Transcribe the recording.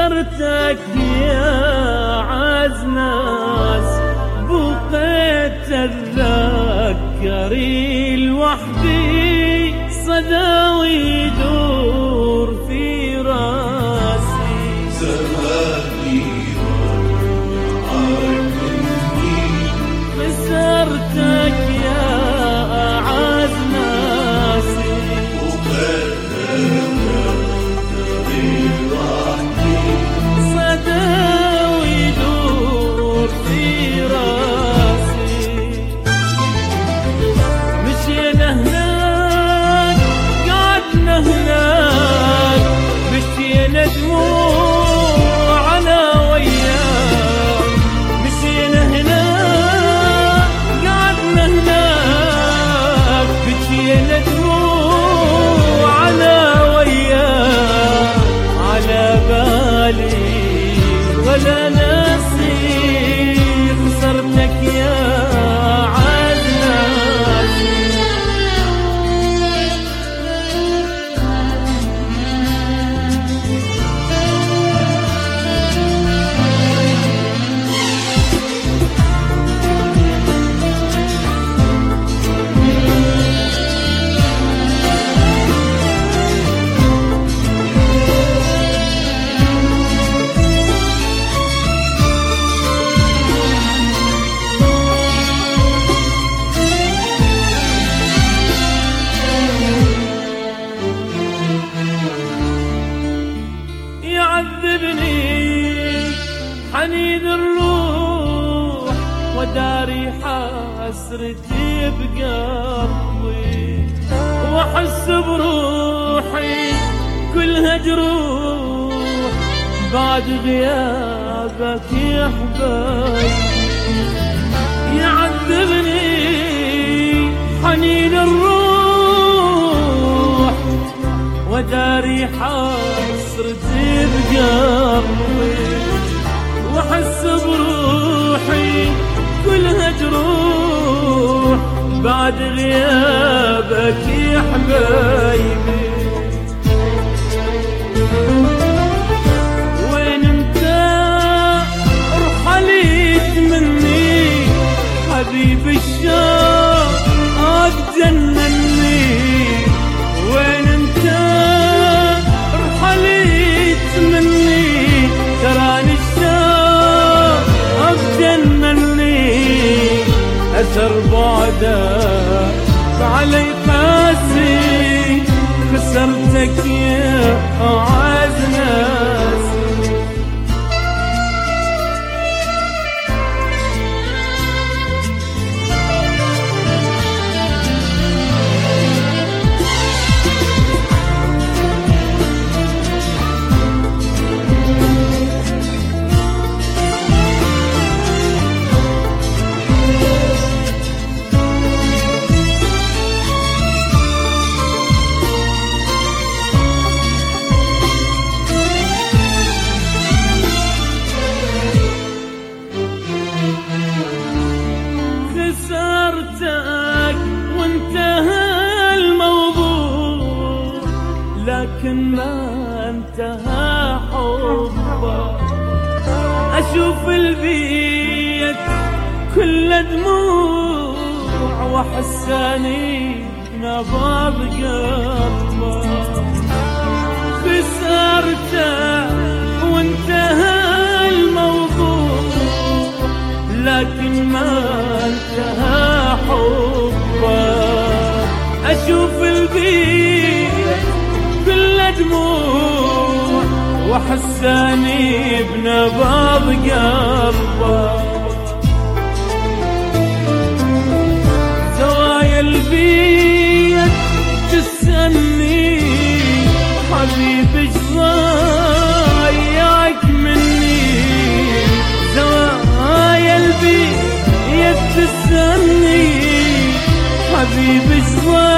خسرتك يا عزناس، بقيت أتذكري لوحدي، صدى ويدور في راسي. زماني رجعك مني، خسرتك يا عزناسي، بقيت أتذكري لوحدي، صدى ويدور في راسي. مشينا هناك قعدنا هناك، مشينا دموع على وياك. مشينا هناك قعدنا هناك، مشينا دموع على وياك. على بالي ولا ناسي، خسرتك يا عزناسي. يعذبني حنين الروح، وداري حسرتي بقلبي، واحس بروحي كلها جروح بعد غيابك يا حبايبي. يعذبني حنين الروح، وداري حسرتي بقلبي، واحس بروحي كلها جروح بعد غيابك يا حبايبي. وين انت رحلت مني حبيب الشوق اتجنني. وين انت رحلت مني تراني الشوق اتجنني. اثر بعدك علي قاسي، خسرتك يا عزناسي. خسرتك وانتهى الموضوع، لكن ما انتهى حبك. اشوف البيت كل دموع، واحساني نبض قلبك. خسرتك وانتهى الموضوع، لكن ما انتهى حبك. اشوف البيت كل دموع، وحساني بنبض قلبك. زوايا البيت تسألني حبيبي ايش ضايعك مني. زوايا البيت تسألني حبيبي ايش ضايعك